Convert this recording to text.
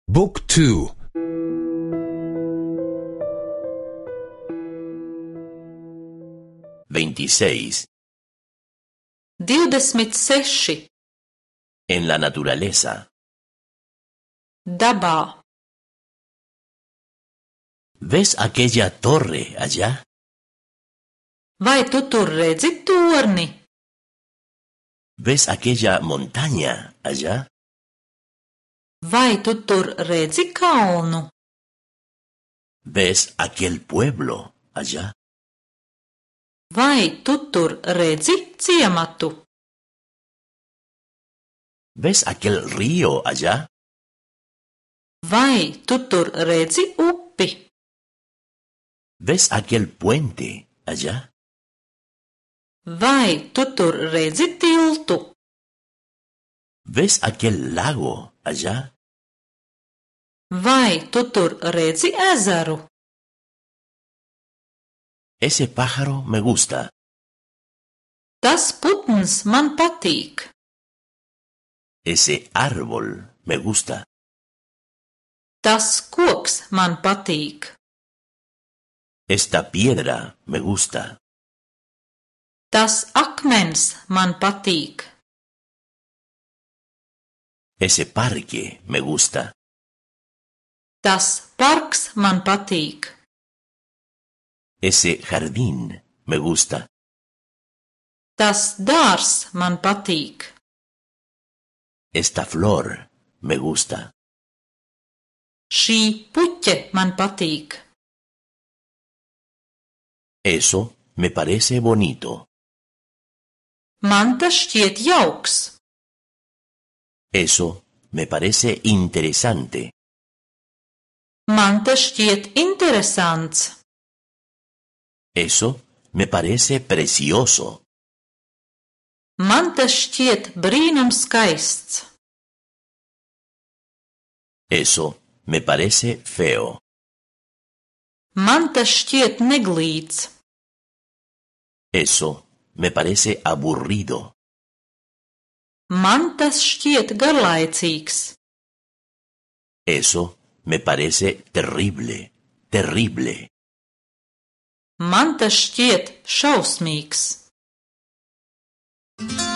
บุ๊กทู 26. En la naturaleza. Dabā. ¿Ves aquella torre allá? Vai tu tur redzi torni? ¿Ves aquella montaña allá? Vai tu tur redzi kalnu? ¿Ves aquel pueblo allá? Vai tu tur redzi ciematu? ¿Ves aquel río allá? Vai tu tur redzi upi? ¿Ves aquel puente allá? Vai tu tur redzi tiltu? ¿Ves aquel lago allá? Vai tu tur redzi ezeru? Ese pájaro me gusta. Tas putns man patīk. Ese árbol me gusta. Tas koks man patīk. Esta piedra me gusta. Tas akmens man patīk. Ese parque me gusta. Tas parks man patīk. Ese jardín me gusta. Tas dārs man patīk. Esta flor me gusta. Šī puķe man patīk. Eso me parece bonito. Man tas šķiet jauks. Eso me parece interesante. Man tas šķiet interesants. Eso me parece precioso. Man tas šķiet brīnums skaists. Eso me parece feo. Man tas šķiet neglīts. Eso me parece aburrido. Man tas šķiet garlaicīgs. Eso me parece terrible, terrible. Man tas šķiet šausmīgs.